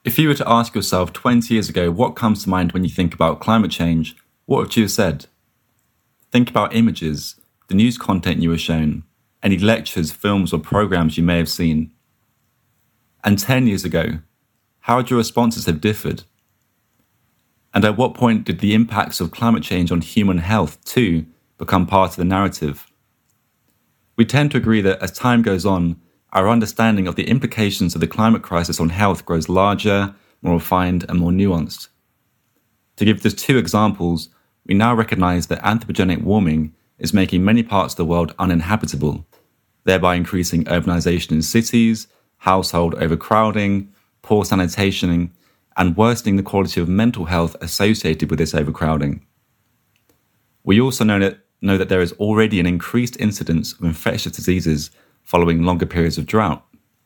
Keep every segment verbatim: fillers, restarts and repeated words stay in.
If you were to ask yourself twenty years ago what comes to mind when you think about climate change, what would you have said? Think about images, the news content you were shown, any lectures, films or programs you may have seen. And ten years ago, how would your responses have differed? And at what point did the impacts of climate change on human health, too, become part of the narrative? We tend to agree that as time goes on, our understanding of the implications of the climate crisis on health grows larger, more refined, and more nuanced. To give just two examples, we now recognise that anthropogenic warming is making many parts of the world uninhabitable, thereby increasing urbanisation in cities, household overcrowding, poor sanitation, and worsening the quality of mental health associated with this overcrowding. We also know that, know that there is already an increased incidence of infectious diseases following longer periods of drought.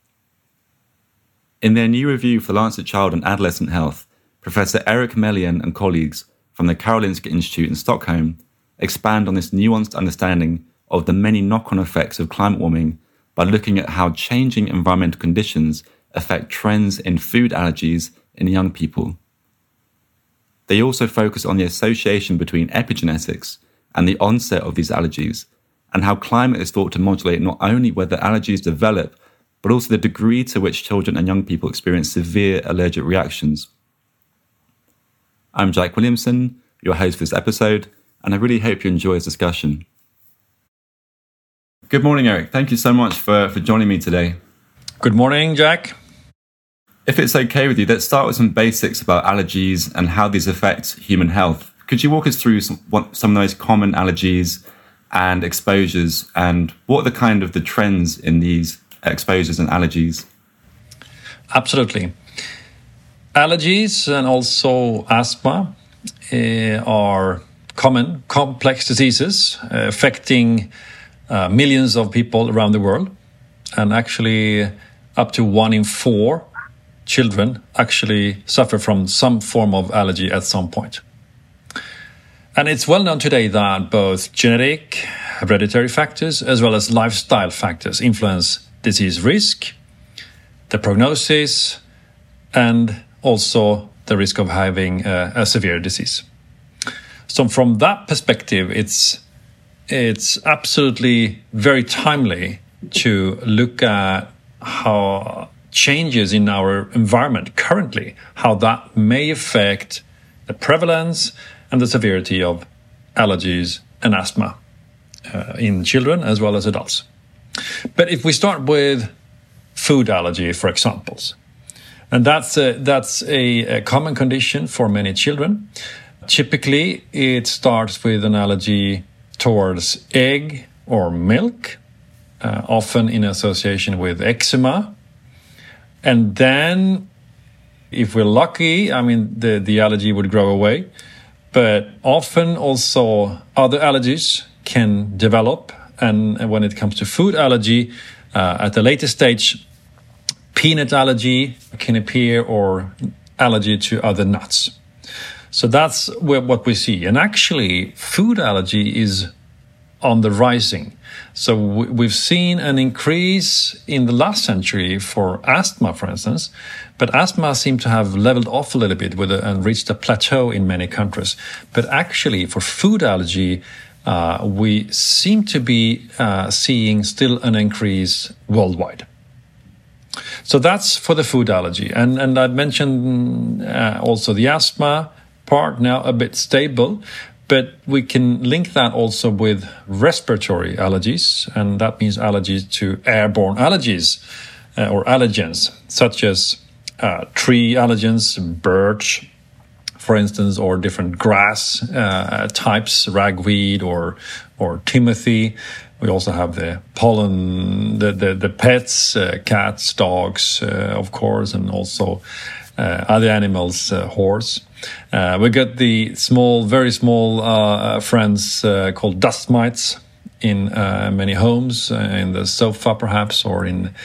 In their new review for Lancet Child and Adolescent Health, Professor Erik Melian and colleagues from the Karolinska Institute in Stockholm expand on this nuanced understanding of the many knock-on effects of climate warming by looking at how changing environmental conditions affect trends in food allergies in young people. They also focus on the association between epigenetics and the onset of these allergies, and how climate is thought to modulate not only whether allergies develop, but also the degree to which children and young people experience severe allergic reactions. I'm Jack Williamson, your host for this episode, and I really hope you enjoy this discussion. Good morning, Erik. Thank you so much for, for joining me today. Good morning, Jack. If it's okay with you, let's start with some basics about allergies and how these affect human health. Could you walk us through some, what, some of the most common allergies and exposures, and what are the kind of the trends in these exposures and allergies? Absolutely. Allergies and also asthma uh, are common, complex diseases uh, affecting uh, millions of people around the world. And actually, up to one in four children actually suffer from some form of allergy at some point. And it's well known today that both genetic, hereditary factors, as well as lifestyle factors influence disease risk, the prognosis, and also the risk of having a, a severe disease. So from that perspective, it's it's absolutely very timely to look at how changes in our environment currently, how that may affect the prevalence and the severity of allergies and asthma uh, in children as well as adults. But if we start with food allergy, for examples, and that's a, that's a, a common condition for many children. Typically, it starts with an allergy towards egg or milk, uh, often in association with eczema. And then, if we're lucky, I mean, the, the allergy would grow away. But often also other allergies can develop. And when it comes to food allergy, uh, at a later stage, peanut allergy can appear, or allergy to other nuts. So that's what we see. And actually, food allergy is on the rising. So we've seen an increase in the last century for asthma, for instance, but asthma seemed to have leveled off a little bit with a, and reached a plateau in many countries. But actually, for food allergy, uh, we seem to be uh, seeing still an increase worldwide. So that's for the food allergy. And, and I mentioned uh, also the asthma part, now a bit stable. But we can link that also with respiratory allergies, and that means allergies to airborne allergies uh, or allergens, such as uh, tree allergens, birch, for instance, or different grass uh, types, ragweed or or timothy. We also have the pollen, the the, the pets, uh, cats, dogs, uh, of course, and also uh, other animals, uh, horse. Uh, we got the small, very small uh, friends uh, called dust mites in uh, many homes, uh, in the sofa perhaps, or in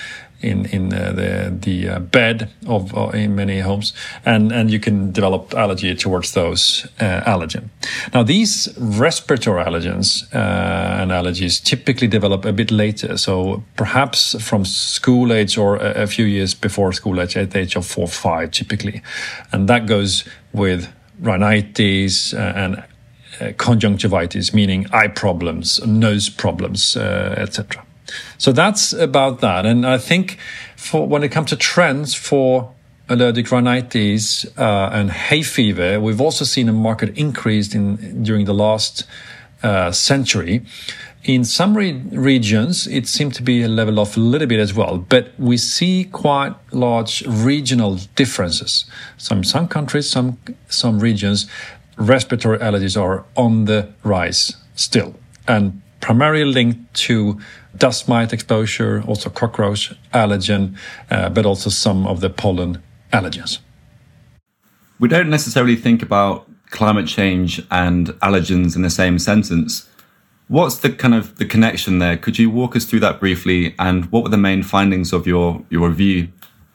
in in uh, the the uh, bed of uh, in many homes, and and you can develop allergy towards those uh, allergen. Now these respiratory allergens uh, and allergies typically develop a bit later, so perhaps from school age or a, a few years before school age, at the age of four, five, typically, and that goes with rhinitis uh, and uh, conjunctivitis, meaning eye problems, nose problems, uh, et cetera. So that's about that. And I think for when it comes to trends for allergic rhinitis uh, and hay fever, we've also seen a market increase in during the last uh, century. In some re- regions, it seemed to be a level off a little bit as well, but we see quite large regional differences. Some some countries, some some regions, respiratory allergies are on the rise still, and primarily linked to dust mite exposure, also cockroach allergen, uh, but also some of the pollen allergens. We don't necessarily think about climate change and allergens in the same sentence. What's the kind of the connection there? Could you walk us through that briefly? And what were the main findings of your, your review?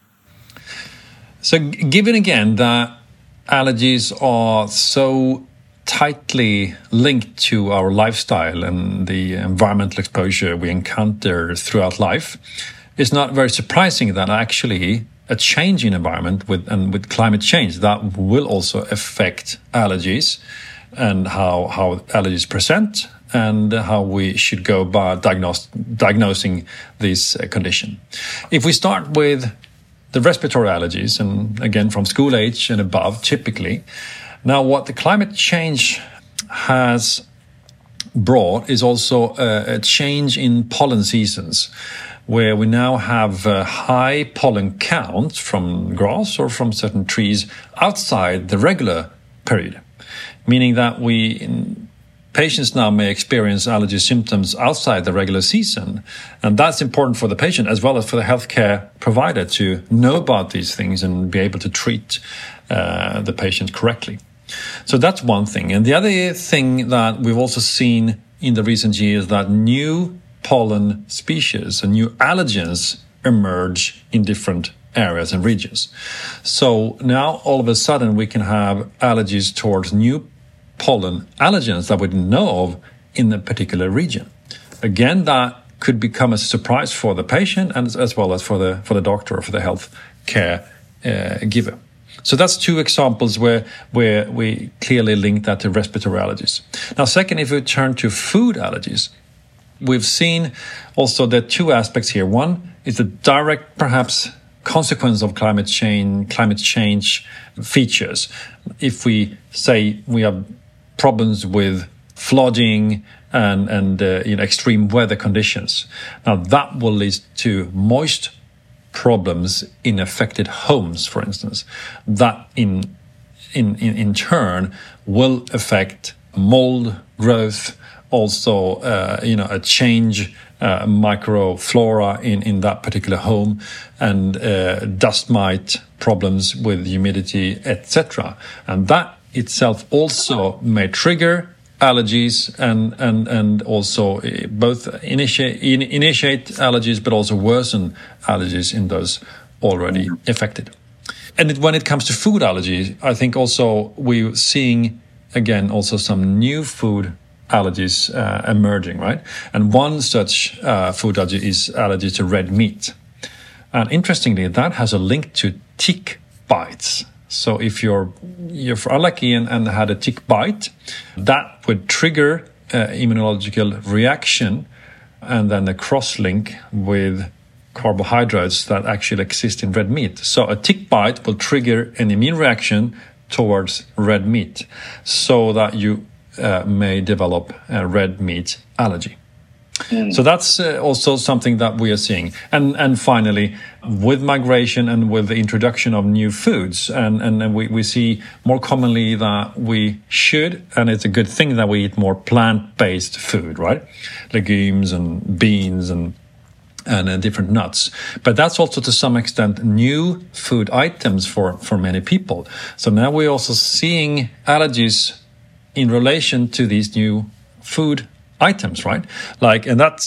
So given again that allergies are so tightly linked to our lifestyle and the environmental exposure we encounter throughout life, it's not very surprising that actually a change in environment with and with climate change that will also affect allergies and how, how allergies present and how we should go about diagnose, diagnosing this uh, condition. If we start with the respiratory allergies, and again from school age and above typically, now what the climate change has brought is also a, a change in pollen seasons, where we now have a high pollen count from grass or from certain trees outside the regular period, meaning that we in, patients now may experience allergy symptoms outside the regular season. And that's important for the patient as well as for the healthcare provider to know about these things and be able to treat uh, the patient correctly. So that's one thing. And the other thing that we've also seen in the recent years that new pollen species and new allergens emerge in different areas and regions. So now all of a sudden we can have allergies towards new pollen allergens that we didn't know of in a particular region. Again, that could become a surprise for the patient and as well as for the for the doctor or for the health care uh, giver. So that's two examples where where we clearly link that to respiratory allergies. Now, second, if we turn to food allergies, we've seen also the two aspects here. One is the direct, perhaps, consequence of climate change, climate change features. If we say we have problems with flooding and, and uh, you know, extreme weather conditions. Now that will lead to moist problems in affected homes, for instance. That in, in, in, in turn will affect mold growth, also uh, you know, a change uh, microflora in, in that particular home, and uh, dust mite problems with humidity, et cetera. And that itself also may trigger allergies and and and also both initiate in, initiate allergies, but also worsen allergies in those already affected. And it, when it comes to food allergies, I think also we're seeing again also some new food allergies uh, emerging, right? And one such uh, food allergy is allergy to red meat. And interestingly, that has a link to tick bites. So if you're you're unlucky and, and had a tick bite, that would trigger uh, immunological reaction and then a cross-link with carbohydrates that actually exist in red meat. So a tick bite will trigger an immune reaction towards red meat so that you uh, may develop a red meat allergy. Mm. So that's uh, also something that we are seeing. And and finally, with migration and with the introduction of new foods, and, and, and we, we see more commonly that we should, and it's a good thing that we eat more plant-based food, right? Legumes and beans and and uh, different nuts. But that's also to some extent new food items for, for many people. So now we're also seeing allergies in relation to these new food items, right? Like, and that's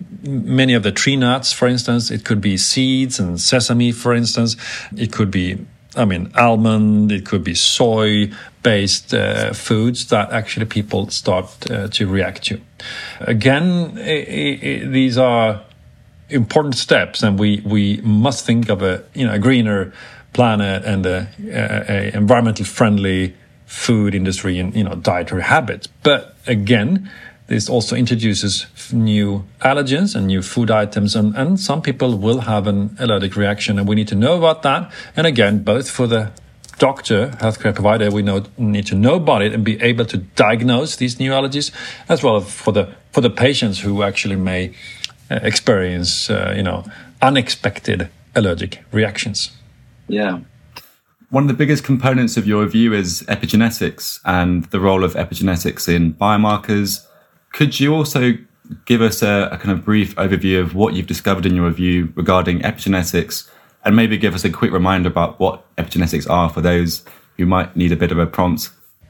many of the tree nuts, for instance. It could be seeds and sesame, for instance. It could be, I mean, almond. It could be soy-based uh, foods that actually people start uh, to react to. Again, it, it, these are important steps, and we, we must think of a you know a greener planet and a, a, a environmentally friendly food industry and you know dietary habits. But again, this also introduces new allergens and new food items, and, and some people will have an allergic reaction, and we need to know about that. And again, both for the doctor, healthcare provider, we know, need to know about it and be able to diagnose these new allergies, as well as for the for the patients who actually may uh, experience uh, you know unexpected allergic reactions. Yeah. One of the biggest components of your review is epigenetics and the role of epigenetics in biomarkers. Could you also give us a, a kind of brief overview of what you've discovered in your review regarding epigenetics, and maybe give us a quick reminder about what epigenetics are for those who might need a bit of a prompt?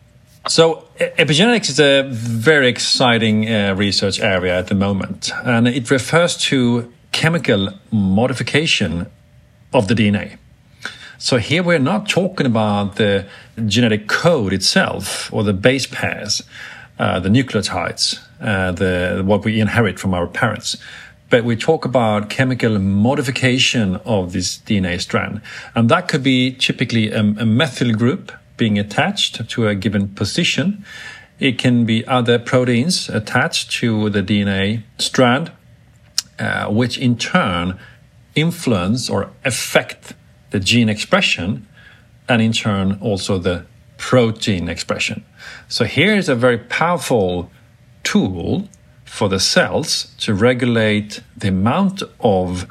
So epigenetics is a very exciting uh, research area at the moment, and it refers to chemical modification of the D N A. So here we're not talking about the genetic code itself or the base pairs, uh, the nucleotides, uh, the what we inherit from our parents. But we talk about chemical modification of this D N A strand. And that could be typically a, a methyl group being attached to a given position. It can be other proteins attached to the D N A strand, uh, which in turn influence or affect the gene expression, and in turn also the protein expression. So here is a very powerful tool for the cells to regulate the amount of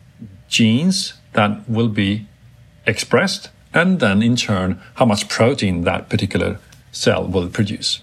genes that will be expressed, and then in turn how much protein that particular cell will produce.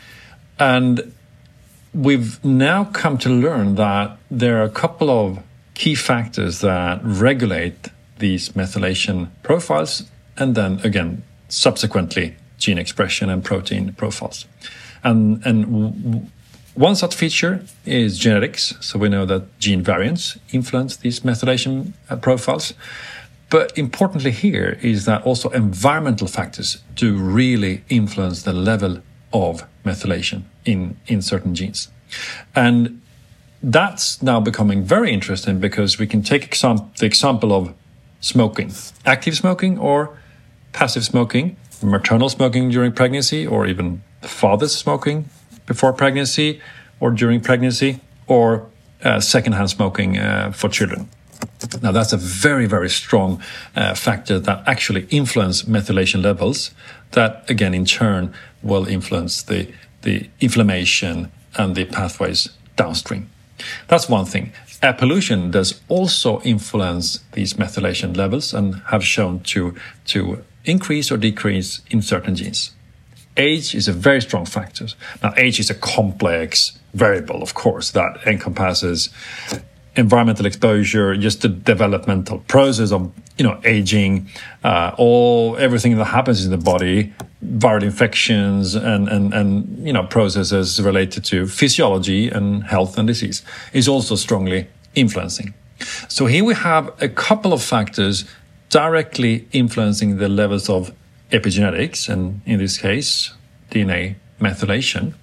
And we've now come to learn that there are a couple of key factors that regulate these methylation profiles, and then again, subsequently, gene expression and protein profiles. And, and w- one such feature is genetics. So we know that gene variants influence these methylation uh, profiles. But importantly here is that also environmental factors do really influence the level of methylation in, in certain genes. And that's now becoming very interesting, because we can take exam- the example of smoking, active smoking or passive smoking, maternal smoking during pregnancy, or even father's smoking before pregnancy or during pregnancy, or uh, secondhand smoking uh, for children. Now that's a very, very strong uh, factor that actually influence methylation levels, that again in turn will influence the, the inflammation and the pathways downstream. That's one thing. Air pollution does also influence these methylation levels and have shown to, to increase or decrease in certain genes. Age is a very strong factor. Now, age is a complex variable, of course, that encompasses environmental exposure, just the developmental process of, you know, aging, uh, all everything that happens in the body, viral infections and, and, and, you know, processes related to physiology and health and disease is also strongly influencing. So here we have a couple of factors directly influencing the levels of epigenetics, and in this case, D N A methylation.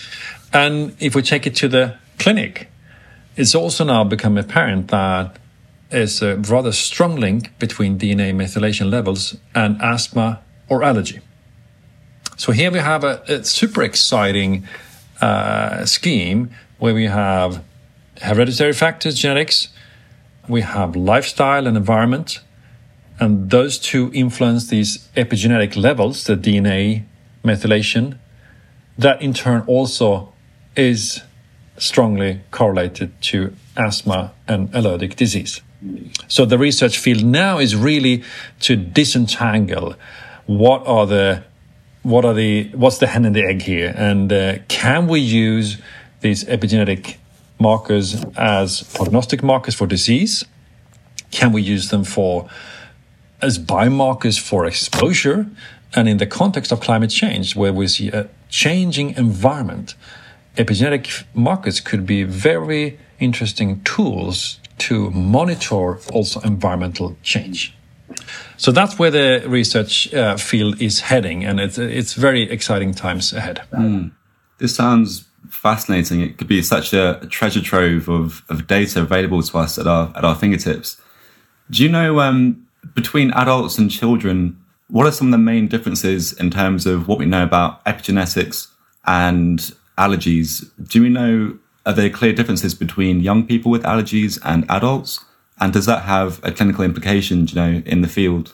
And if we take it to the clinic, it's also now become apparent that there's a rather strong link between D N A methylation levels and asthma or allergy. So here we have a, a super exciting uh, scheme where we have hereditary factors, genetics, we have lifestyle and environment, and those two influence these epigenetic levels, the D N A methylation, that in turn also is strongly correlated to asthma and allergic disease. So the research field now is really to disentangle what are the what are the what's the hen and the egg here, and uh, can we use these epigenetic markers as prognostic markers for disease? Can we use them for as biomarkers for exposure? And in the context of climate change, where we see a changing environment, epigenetic markers could be very interesting tools to monitor also environmental change. So that's where the research uh, field is heading, and it's it's very exciting times ahead. Mm. This sounds fascinating. It could be such a treasure trove of, of data available to us at our at our fingertips. Do you know, um, between adults and children, what are some of the main differences in terms of what we know about epigenetics and allergies? Do we know, are there clear differences between young people with allergies and adults? And does that have a clinical implication, you know, in the field?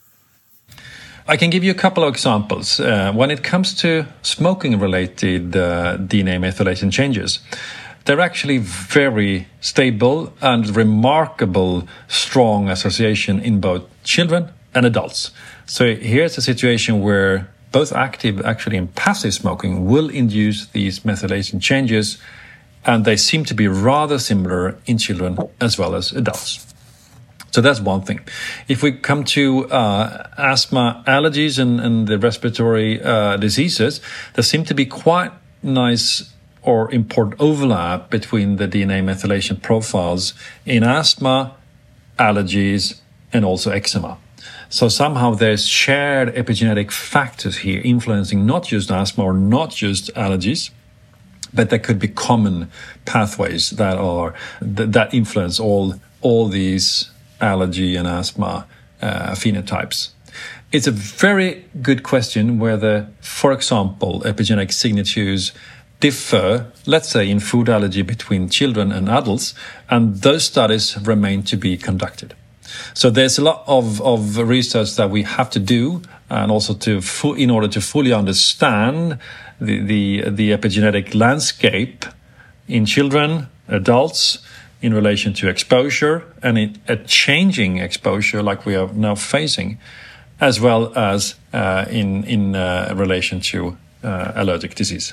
I can give you a couple of examples. Uh, when it comes to smoking-related uh, D N A methylation changes, they're actually very stable and remarkable strong association in both children and adults. So here's a situation where both active, actually, and passive smoking will induce these methylation changes, and they seem to be rather similar in children as well as adults. So that's one thing. If we come to uh, asthma, allergies, and, and the respiratory uh, diseases, there seem to be quite nice or important overlap between the D N A methylation profiles in asthma, allergies, and also eczema. So somehow there's shared epigenetic factors here influencing not just asthma or not just allergies, but there could be common pathways that are th- that influence all all these allergy and asthma uh, phenotypes. It's a very good question whether, for example, epigenetic signatures differ, let's say, in food allergy between children and adults, and those studies remain to be conducted. So there's a lot of, of research that we have to do, and also to fu- in order to fully understand the, the, the epigenetic landscape in children, adults, in relation to exposure, and in a changing exposure like we are now facing, as well as uh, in, in uh, relation to uh, allergic disease.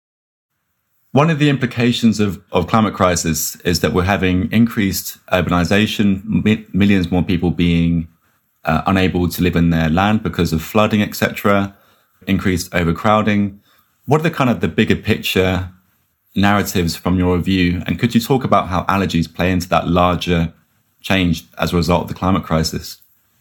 One of the implications of, of climate crisis is that we're having increased urbanization, mi- millions more people being uh, unable to live in their land because of flooding, et cetera, increased overcrowding. What are the kind of the bigger picture narratives from your review? And could you talk about how allergies play into that larger change as a result of the climate crisis?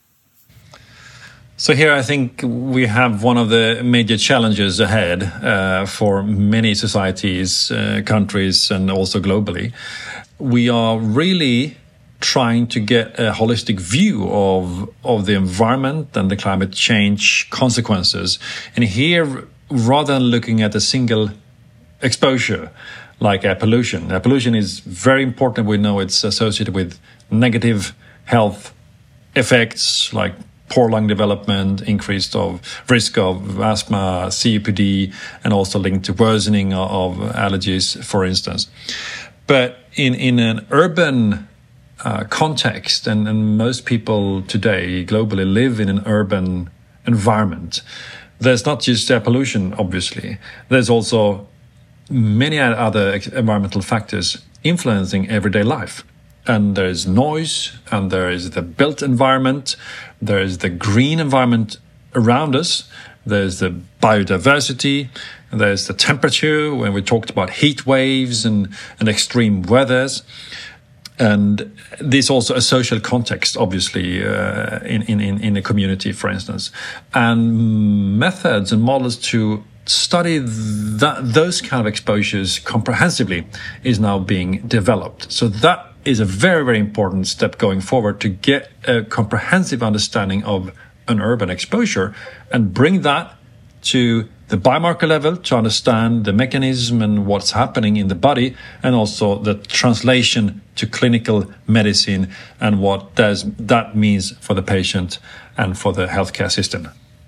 So here I think we have one of the major challenges ahead uh, for many societies, uh, countries, and also globally. We are really trying to get a holistic view of, of the environment and the climate change consequences. And here, rather than looking at a single exposure like air pollution, air pollution is very important. We know it's associated with negative health effects like poor lung development, increased of risk of asthma, C O P D, and also linked to worsening of allergies, for instance. But in, in an urban uh, context, and, and most people today globally live in an urban environment, there's not just air pollution, obviously. There's also many other environmental factors influencing everyday life. And there is noise, and there is the built environment, there is the green environment around us, there's the biodiversity, there's the temperature, when we talked about heat waves and, and extreme weathers. And there's also a social context, obviously, uh, in, in, in a community, for instance. And methods and models to study that, those kind of exposures comprehensively is now being developed. So that is a very, very important step going forward to get a comprehensive understanding of an urban exposure and bring that to the biomarker level to understand the mechanism and what's happening in the body, and also the translation to clinical medicine and what does that means for the patient and for the healthcare system.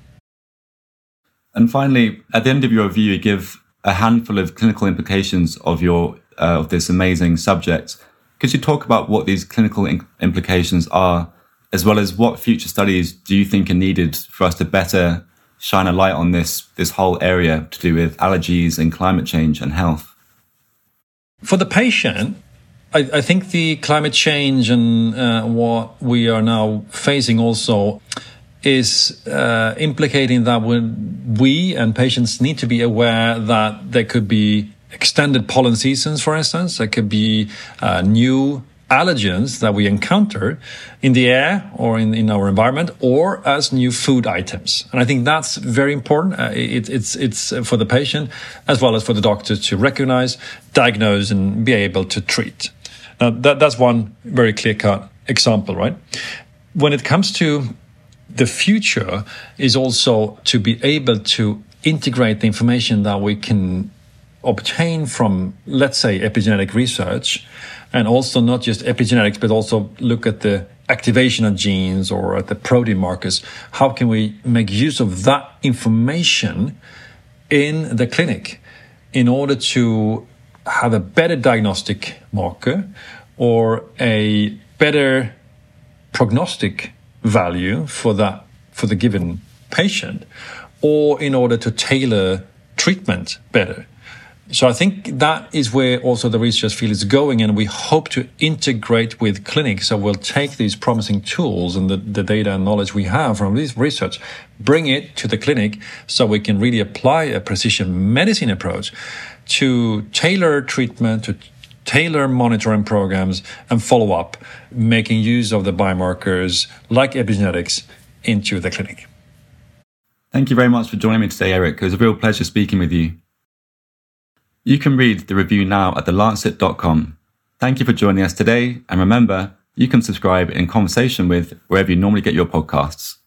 And finally, at the end of your review, you give a handful of clinical implications of your uh, of this amazing subject. Could you talk about what these clinical in- implications are, as well as what future studies do you think are needed for us to better shine a light on this, this whole area to do with allergies and climate change and health? For the patient, I, I think the climate change and uh, what we are now facing also is uh, implicating that we and patients need to be aware that there could be extended pollen seasons, for instance. There could be uh, new allergens that we encounter in the air or in, in our environment, or as new food items. And I think that's very important. Uh, it, it's, it's for the patient as well as for the doctor to recognize, diagnose, and be able to treat. Now, that, that's one very clear-cut example, right? When it comes to the future, is also to be able to integrate the information that we can obtain from, let's say, epigenetic research, and also not just epigenetics, but also look at the activation of genes or at the protein markers. How can we make use of that information in the clinic in order to have a better diagnostic marker or a better prognostic value for that, for the given patient, or in order to tailor treatment better? So I think that is where also the research field is going, and we hope to integrate with clinics. So we'll take these promising tools and the, the data and knowledge we have from this research, bring it to the clinic so we can really apply a precision medicine approach to tailor treatment, to tailor monitoring programs and follow up, making use of the biomarkers like epigenetics into the clinic. Thank you very much for joining me today, Erik. It was a real pleasure speaking with you. You can read the review now at the lancet dot com. Thank you for joining us today, and remember, you can subscribe in conversation with wherever you normally get your podcasts.